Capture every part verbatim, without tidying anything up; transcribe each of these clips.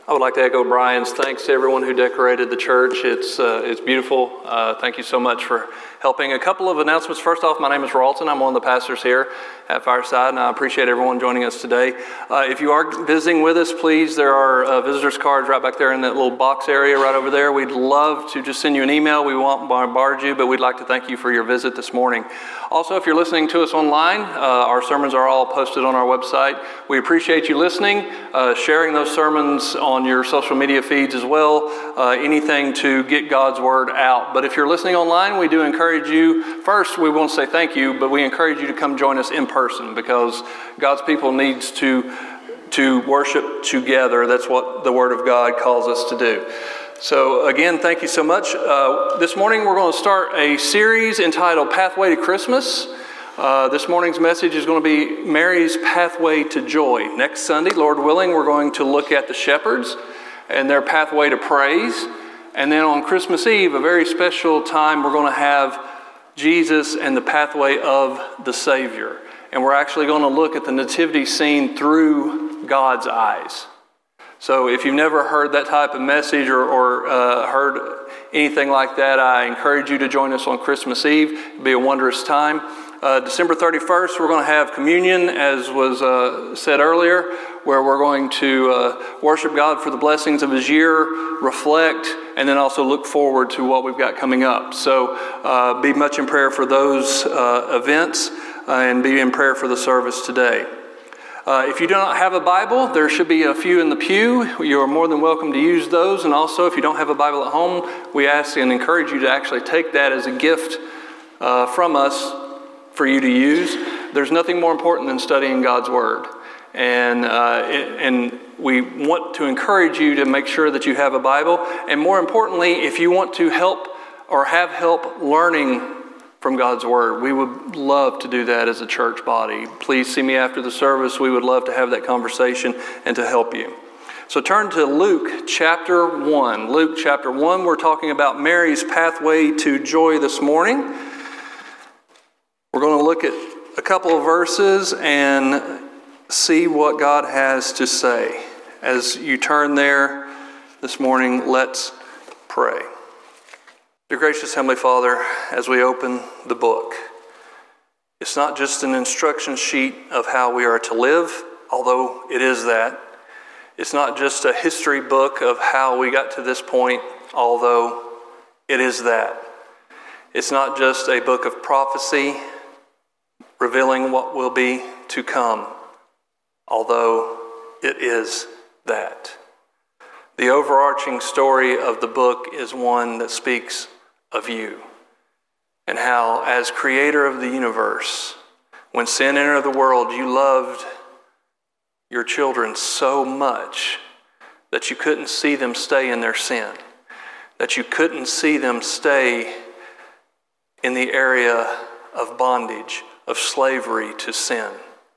I would like to echo Brian's thanks to everyone who decorated the church. It's uh, it's beautiful. Uh, thank you so much for helping. A couple of announcements. First off, my name is Ralton. I'm one of the pastors here at Fireside, and I appreciate everyone joining us today. Uh, if you are visiting with us, please, there are uh, visitors cards right back there in that little box area right over there. We'd love to just send you an email. We won't bombard you, but we'd like to thank you for your visit this morning. Also, if you're listening to us online, uh, our sermons are all posted on our website. We appreciate you listening, uh, sharing those sermons on your social media feeds as well, uh, anything to get God's word out. But if you're listening online, we do encourage you, first, we want to say thank you, but we encourage you to come join us in person because God's people needs to, to worship together. That's what the Word of God calls us to do. So again, thank you so much. Uh, this morning we're going to start a series entitled Pathway to Christmas. Uh, this morning's message is going to be Mary's Pathway to Joy. Next Sunday, Lord willing, we're going to look at the shepherds and their pathway to praise. And then on Christmas Eve, a very special time, we're going to have Jesus and the pathway of the Savior. And we're actually going to look at the nativity scene through God's eyes. So if you've never heard that type of message or, or uh, heard anything like that, I encourage you to join us on Christmas Eve. It'll be a wondrous time. Uh, December thirty-first, we're going to have communion, as was uh, said earlier, where we're going to uh, worship God for the blessings of His year, reflect, and then also look forward to what we've got coming up. So uh, be much in prayer for those uh, events uh, and be in prayer for the service today. Uh, if you do not have a Bible, there should be a few in the pew. You are more than welcome to use those. And also, if you don't have a Bible at home, we ask and encourage you to actually take that as a gift uh, from us for you to use. There's nothing more important than studying God's Word. And, uh, it, and we want to encourage you to make sure that you have a Bible. And more importantly, if you want to help or have help learning from God's Word, we would love to do that as a church body. Please see me after the service. We would love to have that conversation and to help you. So turn to Luke chapter one. Luke chapter one, we're talking about Mary's pathway to joy this morning. We're going to look at a couple of verses and see what God has to say. As you turn there this morning, let's pray. Dear gracious Heavenly Father, as we open the book, it's not just an instruction sheet of how we are to live, although it is that. It's not just a history book of how we got to this point, although it is that. It's not just a book of prophecy revealing what will be to come, although it is that. The overarching story of the book is one that speaks of you and how, as creator of the universe, when sin entered the world, you loved your children so much that you couldn't see them stay in their sin, that you couldn't see them stay in the area of bondage, of slavery to sin,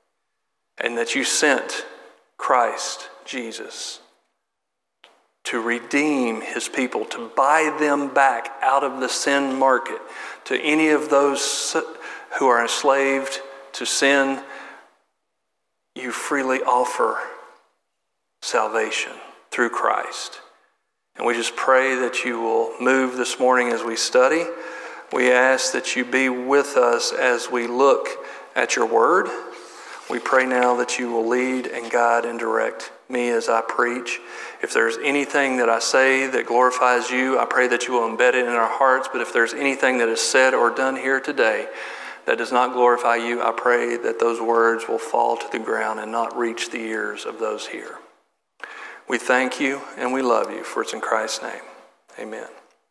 and that you sent Christ Jesus to redeem His people, to buy them back out of the sin market. To any of those who are enslaved to sin, you freely offer salvation through Christ. And we just pray that you will move this morning as we study. We ask that you be with us as we look at your word. We pray now that you will lead and guide and direct me as I preach. If there's anything that I say that glorifies you, I pray that you will embed it in our hearts. But if there's anything that is said or done here today that does not glorify you, I pray that those words will fall to the ground and not reach the ears of those here. We thank you and we love you, for it's in Christ's name. Amen.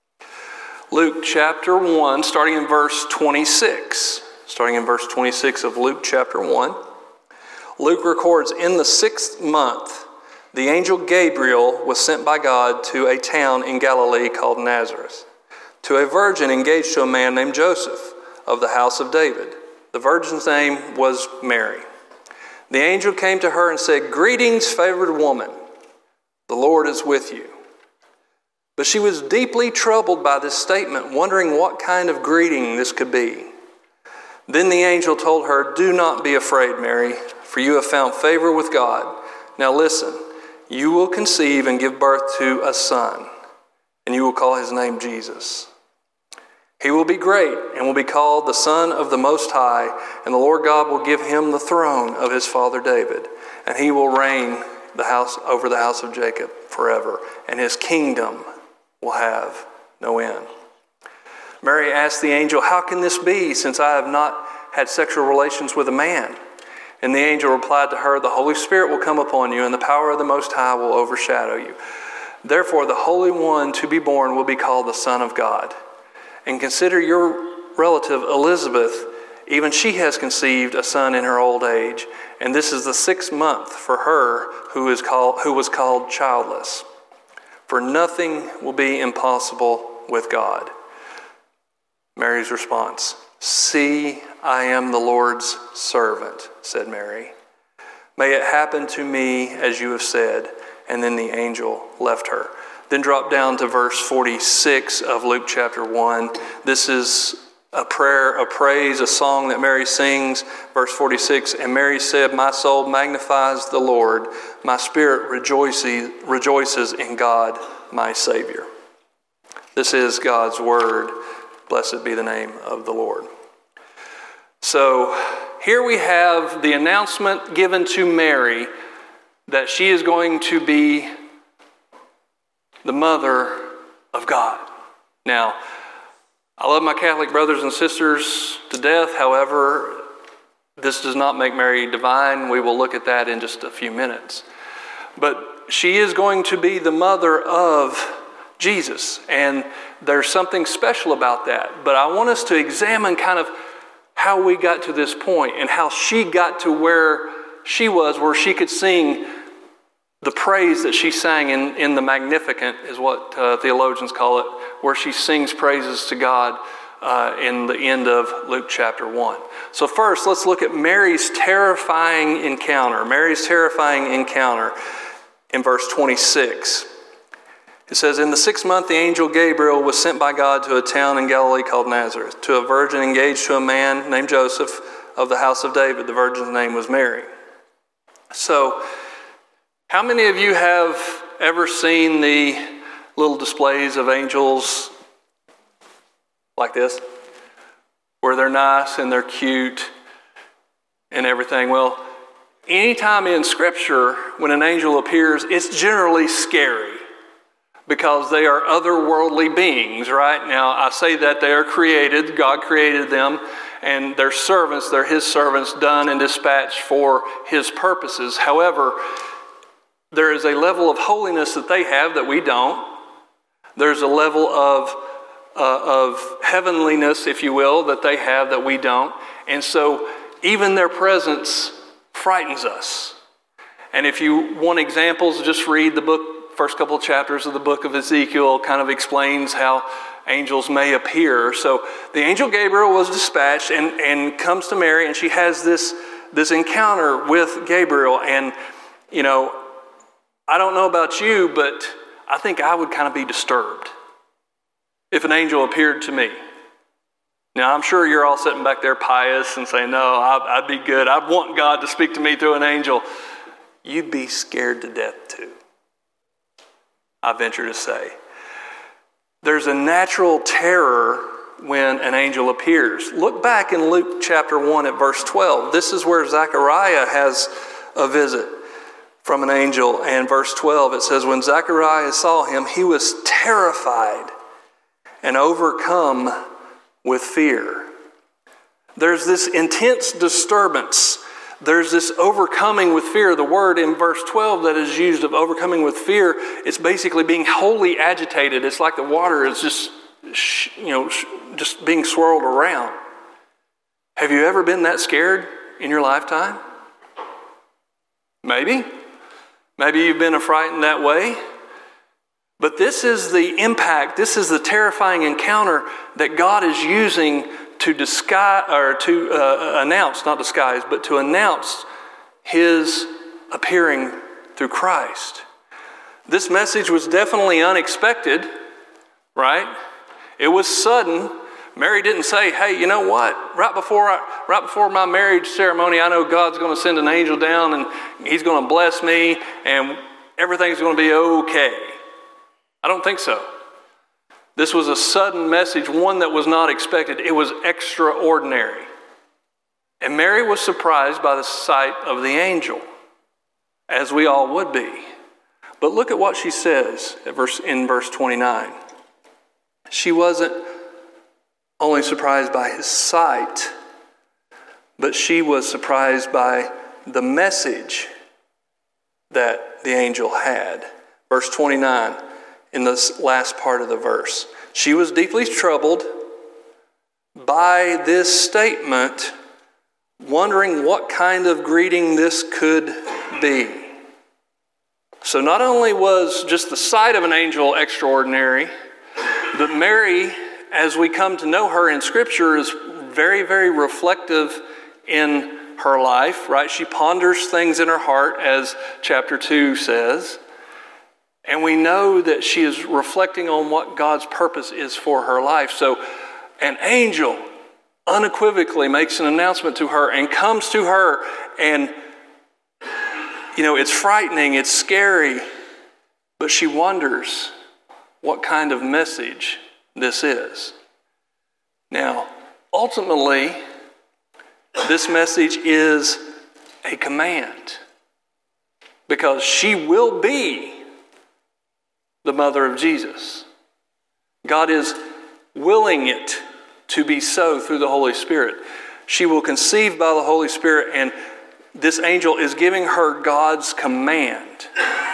Luke chapter one, starting in verse twenty-six. Starting in verse twenty-six of Luke chapter one. Luke records, in the sixth month, the angel Gabriel was sent by God to a town in Galilee called Nazareth, to a virgin engaged to a man named Joseph of the house of David. The virgin's name was Mary. The angel came to her and said, "Greetings, favored woman, the Lord is with you." But she was deeply troubled by this statement, wondering what kind of greeting this could be. Then the angel told her, "Do not be afraid, Mary, for you have found favor with God. Now listen, You will conceive and give birth to a son, and you will call his name Jesus. He will be great and will be called the Son of the Most High, and the Lord God will give him the throne of his father David, and he will reign the house over the house of Jacob forever, and his kingdom will have no end. Mary asked the angel, "How can this be, since I have not had sexual relations with a man?" And the angel replied to her, "The Holy Spirit will come upon you, and the power of the Most High will overshadow you. Therefore, the Holy One to be born will be called the Son of God. And consider your relative Elizabeth, even she has conceived a son in her old age, and this is the sixth month for her who is called who was called childless. For nothing will be impossible with God." Mary's response, "See, I am the Lord's servant," said Mary. "May it happen to me as you have said." And then the angel left her. Then drop down to verse forty-six of Luke chapter one. This is a prayer, a praise, a song that Mary sings. Verse forty-six, "And Mary said, My soul magnifies the Lord. My spirit rejoices, rejoices in God, my Savior." This is God's word. Blessed be the name of the Lord. So here we have the announcement given to Mary that she is going to be the mother of God. Now, I love my Catholic brothers and sisters to death. However, this does not make Mary divine. We will look at that in just a few minutes. But she is going to be the mother of Jesus, and there's something special about that. But I want us to examine kind of how we got to this point and how she got to where she was, where she could sing the praise that she sang in, in the Magnificat, is what uh, theologians call it, where she sings praises to God uh, in the end of Luke chapter one. So first, let's look at Mary's terrifying encounter. Mary's terrifying encounter in verse twenty-six. It says, "In the sixth month, the angel Gabriel was sent by God to a town in Galilee called Nazareth, to a virgin engaged to a man named Joseph of the house of David. The virgin's name was Mary." So, how many of you have ever seen the little displays of angels like this, where they're nice and they're cute and everything? Well, anytime in Scripture when an angel appears, it's generally scary, because they are otherworldly beings, right? Now, I say that they are created. God created them, and they're servants. They're his servants, done and dispatched for his purposes. However, there is a level of holiness that they have that we don't. There's a level of, uh, of heavenliness, if you will, that they have that we don't. And so even their presence frightens us. And if you want examples, just read the book, first couple of chapters of the book of Ezekiel. Kind of explains how angels may appear. So the angel Gabriel was dispatched and, and comes to Mary, and she has this, this encounter with Gabriel. And, you know, I don't know about you, but I think I would kind of be disturbed if an angel appeared to me. Now, I'm sure you're all sitting back there pious and saying, no, I'd be good. I'd want God to speak to me through an angel. You'd be scared to death too, I venture to say. There's a natural terror when an angel appears. Look back in Luke chapter one at verse twelve. This is where Zechariah has a visit from an angel. And verse twelve, it says, "When Zechariah saw him, he was terrified and overcome with fear." There's this intense disturbance. There's this overcoming with fear. The word in verse twelve that is used of overcoming with fear, it's basically being wholly agitated. It's like the water is just, you know, just being swirled around. Have you ever been that scared in your lifetime? Maybe. Maybe you've been frightened that way. But this is the impact, this is the terrifying encounter that God is using to disguise, or to uh, announce, not disguise, but to announce his appearing through Christ. This message was definitely unexpected, right? It was sudden. Mary didn't say, hey, you know what? Right before I, right before my marriage ceremony, I know God's going to send an angel down and he's going to bless me, and everything's going to be okay. I don't think so. This was a sudden message, one that was not expected. It was extraordinary. And Mary was surprised by the sight of the angel, as we all would be. But look at what she says at verse, in verse twenty-nine. She wasn't only surprised by his sight, but she was surprised by the message that the angel had. Verse twenty-nine, in this last part of the verse. She was deeply troubled by this statement, wondering what kind of greeting this could be. So not only was just the sight of an angel extraordinary, but Mary, as we come to know her in Scripture, is very, very reflective in her life, right? She ponders things in her heart, as chapter two says. And we know that she is reflecting on what God's purpose is for her life. So an angel unequivocally makes an announcement to her and comes to her, and you know, it's frightening, it's scary, but she wonders what kind of message this is. Now, ultimately, this message is a command, because she will be the mother of Jesus. God is willing it to be so through the Holy Spirit. She will conceive by the Holy Spirit, and this angel is giving her God's command.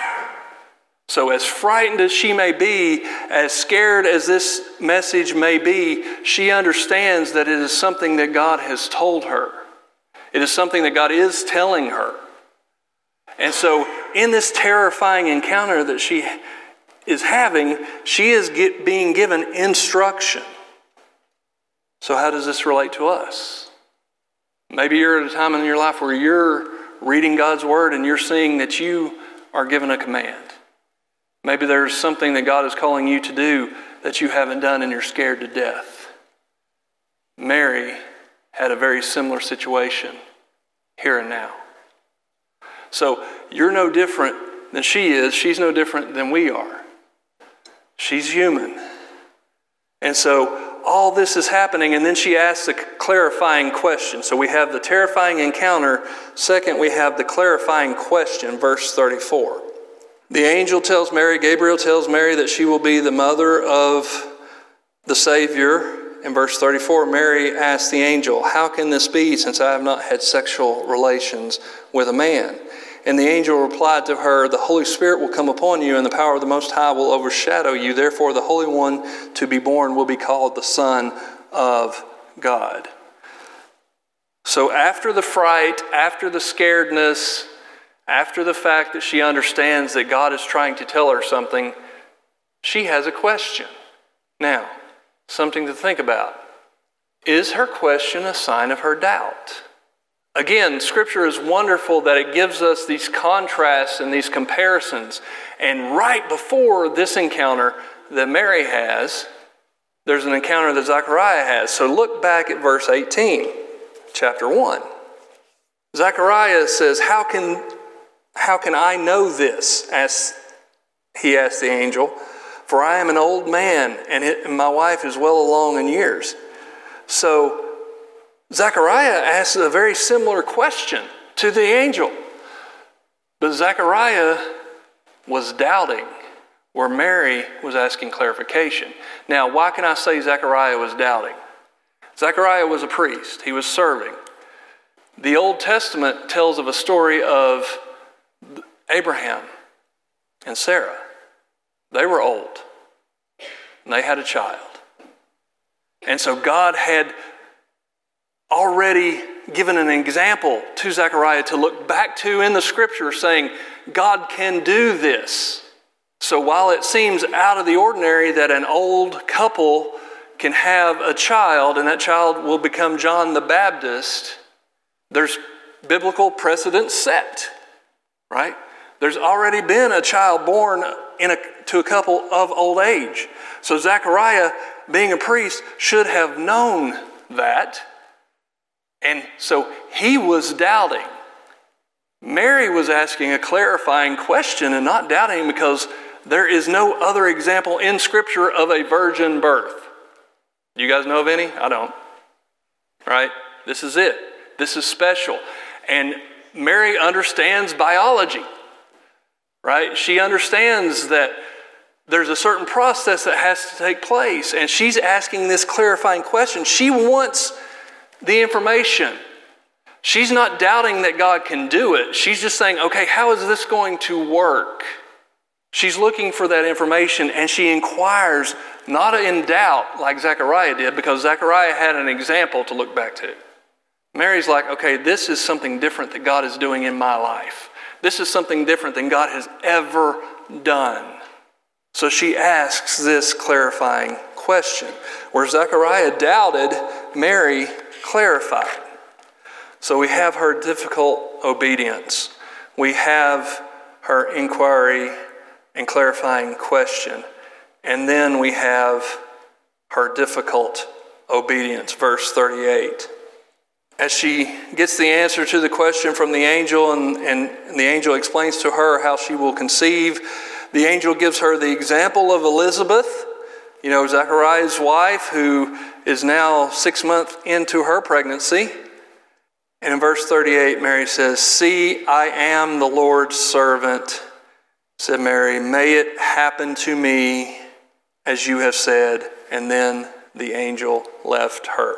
So as frightened as she may be, as scared as this message may be, she understands that it is something that God has told her. It is something that God is telling her. And so in this terrifying encounter that she is having, she is get, being given instruction. So how does this relate to us? Maybe you're at a time in your life where you're reading God's Word and you're seeing that you are given a command. Maybe there's something that God is calling you to do that you haven't done and you're scared to death. Mary had a very similar situation here and now. So you're no different than she is. She's no different than we are. She's human. And so all this is happening, and then she asks a clarifying question. So we have the terrifying encounter. Second, we have the clarifying question, verse thirty-four. The angel tells Mary, Gabriel tells Mary that she will be the mother of the Savior. In verse thirty-four, Mary asks the angel, "How can this be, since I have not had sexual relations with a man?" And the angel replied to her, "The Holy Spirit will come upon you, and the power of the Most High will overshadow you. Therefore, the Holy One to be born will be called the Son of God." So after the fright, after the scaredness, after the fact that she understands that God is trying to tell her something, she has a question. Now, something to think about. Is her question a sign of her doubt? Again, Scripture is wonderful that it gives us these contrasts and these comparisons. And right before this encounter that Mary has, there's an encounter that Zechariah has. So look back at verse eighteen, chapter one. Zechariah says, How can, how can I know this? As he asked the angel. For I am an old man, and, it, and my wife is well along in years. So Zechariah asks a very similar question to the angel. But Zechariah was doubting where Mary was asking clarification. Now, why can I say Zechariah was doubting? Zechariah was a priest. He was serving. The Old Testament tells of a story of Abraham and Sarah. They were old, and they had a child. And so God had already given an example to Zechariah to look back to in the Scripture, saying, God can do this. So while it seems out of the ordinary that an old couple can have a child, and that child will become John the Baptist, there's biblical precedent set, right? There's already been a child born in a, to a couple of old age. So Zechariah, being a priest, should have known that. And so he was doubting. Mary was asking a clarifying question and not doubting, because there is no other example in Scripture of a virgin birth. You guys know of any? I don't. Right? This is it. This is special. And Mary understands biology. Right? She understands that there's a certain process that has to take place. And she's asking this clarifying question. She wants the information. She's not doubting that God can do it. She's just saying, okay, how is this going to work? She's looking for that information, and she inquires, not in doubt like Zechariah did, because Zechariah had an example to look back to. Mary's like, okay, this is something different that God is doing in my life. This is something different than God has ever done. So she asks this clarifying question. Where Zechariah doubted, Mary clarified. So we have her difficult obedience. We have her inquiry and clarifying question. And then we have her difficult obedience, verse thirty-eight. As she gets the answer to the question from the angel, and, and the angel explains to her how she will conceive, the angel gives her the example of Elizabeth, you know, Zechariah's wife, who is now six months into her pregnancy. And in verse thirty-eight, Mary says, "See, I am the Lord's servant," said Mary. "May it happen to me as you have said." And then the angel left her.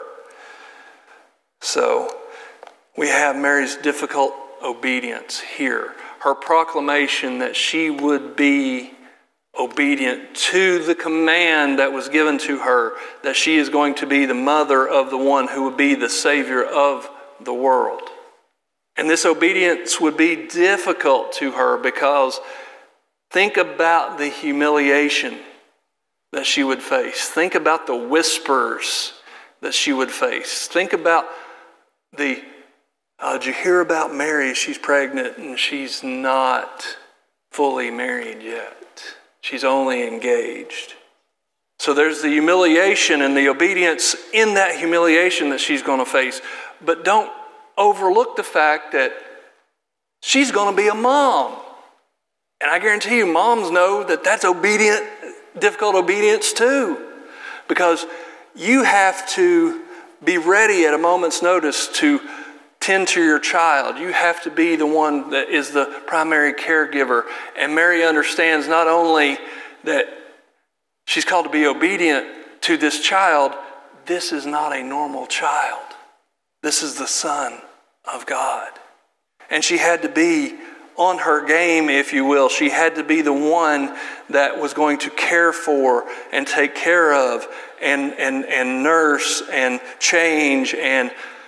So we have Mary's difficult obedience here. Her proclamation that she would be obedient to the command that was given to her, that she is going to be the mother of the one who would be the Savior of the world. And this obedience would be difficult to her, because think about the humiliation that she would face. Think about the whispers that she would face. Think about the, uh, did you hear about Mary? She's pregnant and she's not fully married yet. She's only engaged. So there's the humiliation and the obedience in that humiliation that she's going to face. But don't overlook the fact that she's going to be a mom. And I guarantee you, moms know that that's obedient, difficult obedience too. Because you have to be ready at a moment's notice to tend to your child. You have to be the one that is the primary caregiver. And Mary understands not only that she's called to be obedient to this child, this is not a normal child. This is the Son of God. And she had to be on her game, if you will. She had to be the one that was going to care for and take care of and, and, and nurse and change and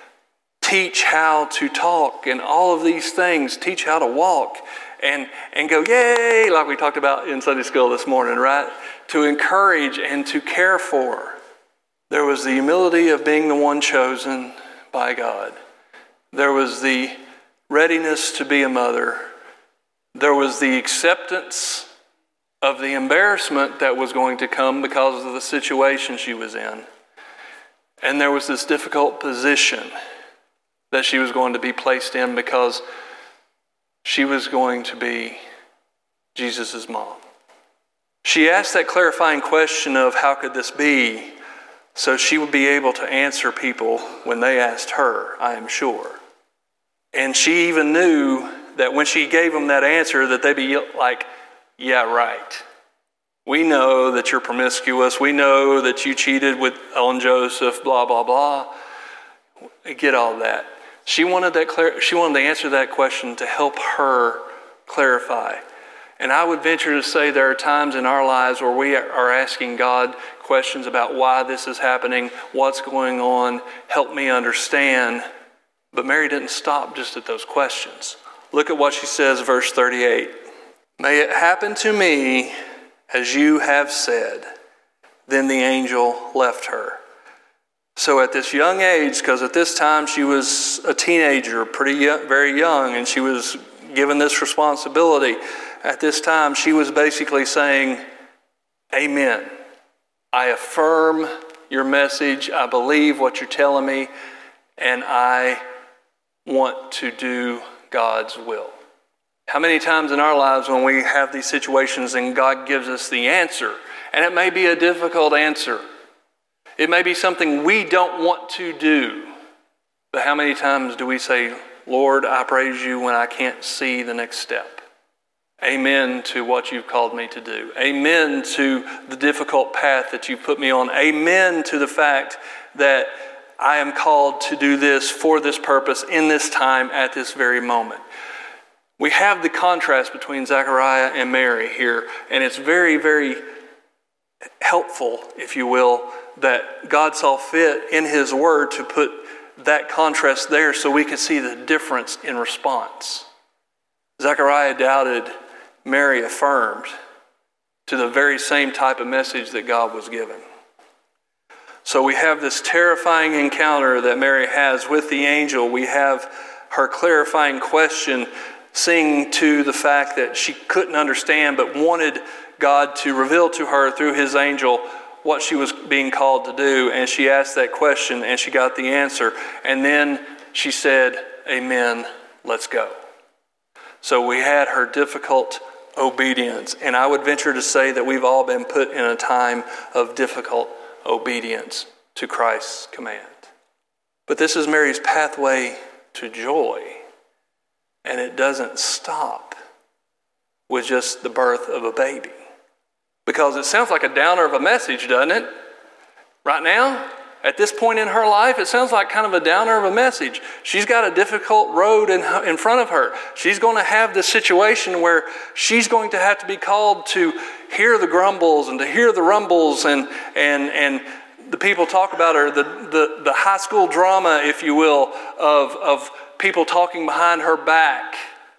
teach how to talk and all of these things. Teach how to walk and, and go, yay, like we talked about in Sunday school this morning, right? To encourage and to care for. There was the humility of being the one chosen by God. There was the readiness to be a mother. There was the acceptance of the embarrassment that was going to come because of the situation she was in. And there was this difficult position that she was going to be placed in, because she was going to be Jesus' mom. She asked that clarifying question of how could this be, so she would be able to answer people when they asked her, I am sure. And she even knew that when she gave them that answer, that they'd be like, yeah, right. We know that you're promiscuous. We know that you cheated with on Joseph, blah, blah, blah. Get all that. She wanted that. Clar- she wanted to answer that question to help her clarify. And I would venture to say there are times in our lives where we are asking God questions about why this is happening, what's going on, help me understand. But Mary didn't stop just at those questions. Look at what she says, verse thirty-eight. May it happen to me as you have said. Then the angel left her. So at this young age, because at this time she was a teenager, pretty young, very young, and she was given this responsibility. At this time, she was basically saying, amen. I affirm your message. I believe what you're telling me, and I want to do God's will. How many times in our lives when we have these situations and God gives us the answer, and it may be a difficult answer, it may be something we don't want to do, but how many times do we say, Lord, I praise you when I can't see the next step. Amen to what you've called me to do. Amen to the difficult path that you've put me on. Amen to the fact that I am called to do this for this purpose in this time at this very moment. We have the contrast between Zechariah and Mary here, and it's very, very helpful, if you will, that God saw fit in his word to put that contrast there so we could see the difference in response. Zechariah doubted, Mary affirmed to the very same type of message that God was given. So we have this terrifying encounter that Mary has with the angel. We have her clarifying question, seeing to the fact that she couldn't understand but wanted God to reveal to her through his angel what she was being called to do. And she asked that question and she got the answer. And then she said, amen, let's go. So we had her difficult obedience. And I would venture to say that we've all been put in a time of difficult obedience to Christ's command. But this is Mary's pathway to joy. And it doesn't stop with just the birth of a baby. Because it sounds like a downer of a message, doesn't it? Right now, at this point in her life, it sounds like kind of a downer of a message. She's got a difficult road in, in front of her. She's going to have this situation where she's going to have to be called to hear the grumbles and to hear the rumbles and and and the people talk about her, the, the, the high school drama, if you will, of, of people talking behind her back.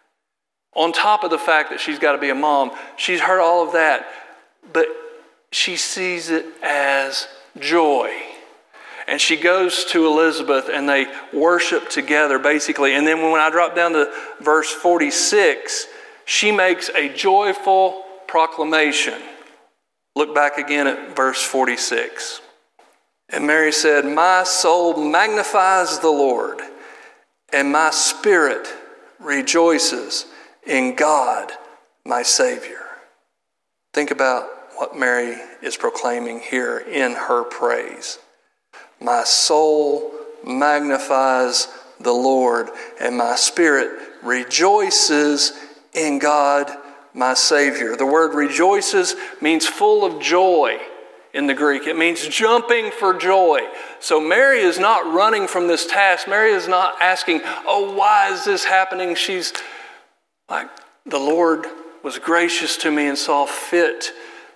On top of the fact that she's got to be a mom, she's heard all of that. But she sees it as joy. And she goes to Elizabeth and they worship together basically. And then when I drop down to verse forty-six, she makes a joyful proclamation. Look back again at verse forty-six. And Mary said, my soul magnifies the Lord, and my spirit rejoices in God, my Savior. Think about what Mary is proclaiming here in her praise. My soul magnifies the Lord, and my spirit rejoices in God, my Savior. The word rejoices means full of joy in the Greek. It means jumping for joy. So Mary is not running from this task. Mary is not asking, oh, why is this happening? She's like, the Lord was gracious to me and saw fit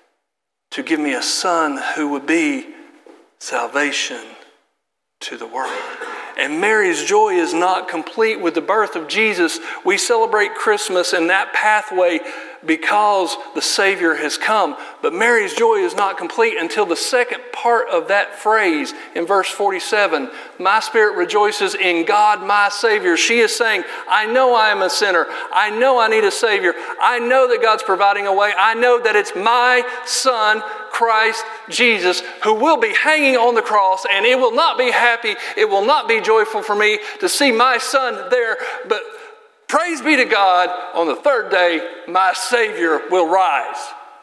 to give me a son who would be salvation to the world. And Mary's joy is not complete with the birth of Jesus. We celebrate Christmas in that pathway because the Savior has come. But Mary's joy is not complete until the second part of that phrase in verse forty-seven. My spirit rejoices in God, my Savior. She is saying, I know I am a sinner. I know I need a Savior. I know that God's providing a way. I know that it's my Son, Christ Jesus, who will be hanging on the cross, and it will not be happy, it will not be joyful for me to see my Son there, but praise be to God, on the third day, my Savior will rise.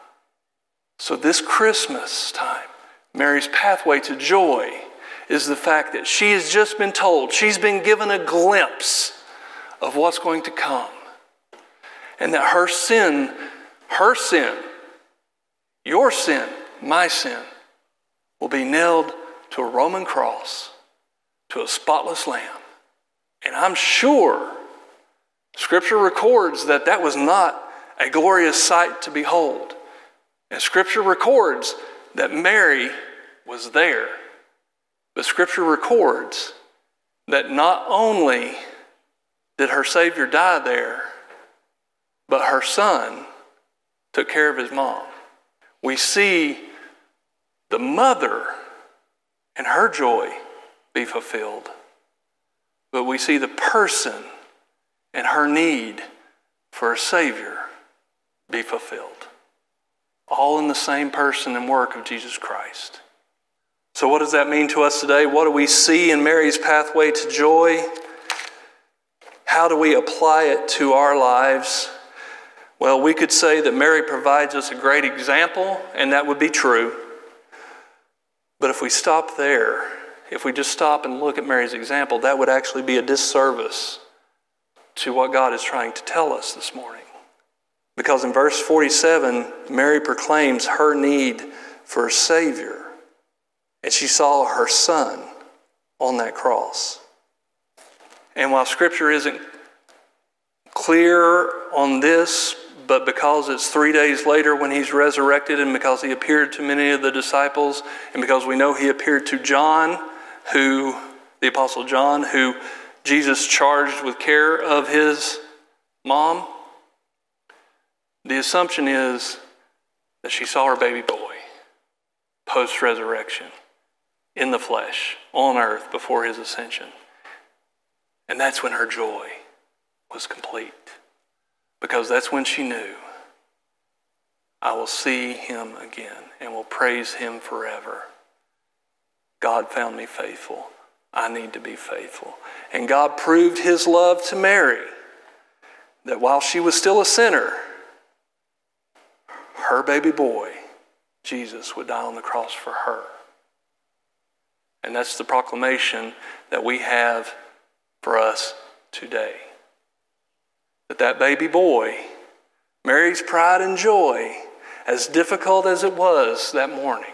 So this Christmas time, Mary's pathway to joy is the fact that she has just been told, she's been given a glimpse of what's going to come. And that her sin, her sin, your sin, my sin, will be nailed to a Roman cross, to a spotless lamb. And I'm sure Scripture records that that was not a glorious sight to behold. And Scripture records that Mary was there. But Scripture records that not only did her Savior die there, but her son took care of his mom. We see the mother and her joy be fulfilled. But we see the person and her need for a Savior be fulfilled. All in the same person and work of Jesus Christ. So what does that mean to us today? What do we see in Mary's pathway to joy? How do we apply it to our lives? Well, we could say that Mary provides us a great example, and that would be true. But if we stop there, if we just stop and look at Mary's example, that would actually be a disservice to what God is trying to tell us this morning. Because in verse forty-seven, Mary proclaims her need for a Savior, and she saw her Son on that cross. And while Scripture isn't clear on this, but because it's three days later when he's resurrected, and because he appeared to many of the disciples, and because we know he appeared to John, who, the Apostle John, who Jesus charged with care of his mom, the assumption is that she saw her baby boy post-resurrection in the flesh, on earth, before his ascension. And that's when her joy was complete. Because that's when she knew, I will see him again and will praise him forever. God found me faithful. I need to be faithful. And God proved his love to Mary, that while she was still a sinner, her baby boy, Jesus, would die on the cross for her. And that's the proclamation that we have for us today. That that baby boy, Mary's pride and joy, as difficult as it was that morning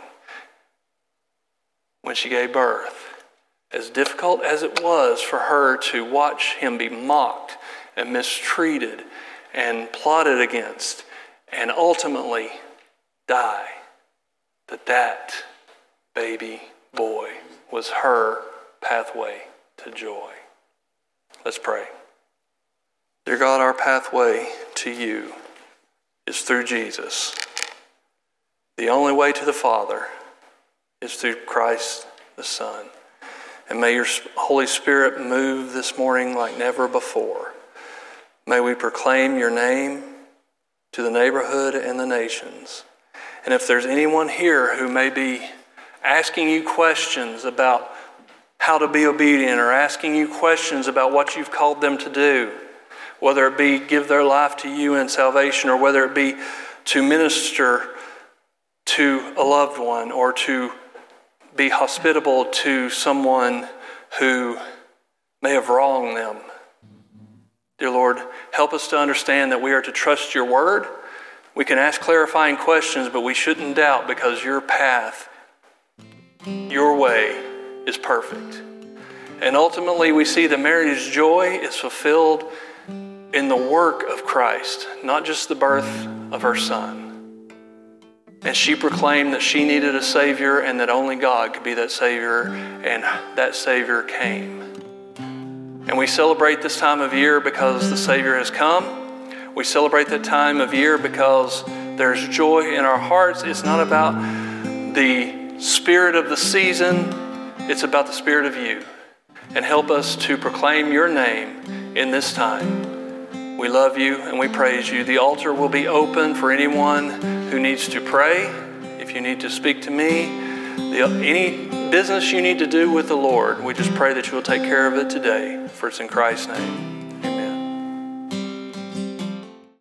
when she gave birth, as difficult as it was for her to watch him be mocked and mistreated and plotted against and ultimately die, that that baby boy was her pathway to joy. Let's pray. Dear God, our pathway to you is through Jesus. The only way to the Father is through Christ the Son. And may your Holy Spirit move this morning like never before. May we proclaim your name to the neighborhood and the nations. And if there's anyone here who may be asking you questions about how to be obedient, or asking you questions about what you've called them to do, whether it be give their life to you in salvation, or whether it be to minister to a loved one, or to be hospitable to someone who may have wronged them. Dear Lord, help us to understand that we are to trust your word. We can ask clarifying questions, but we shouldn't doubt, because your path, your way is perfect. And ultimately we see that Mary's joy is fulfilled in the work of Christ, not just the birth of her Son. And she proclaimed that she needed a Savior, and that only God could be that Savior, and that Savior came. And we celebrate this time of year because the Savior has come. We celebrate that time of year because there's joy in our hearts. It's not about the spirit of the season, it's about the Spirit of you. And help us to proclaim your name in this time. We love you and we praise you. The altar will be open for anyone who needs to pray. If you need to speak to me, the, any business you need to do with the Lord, we just pray that you will take care of it today. For it's in Christ's name.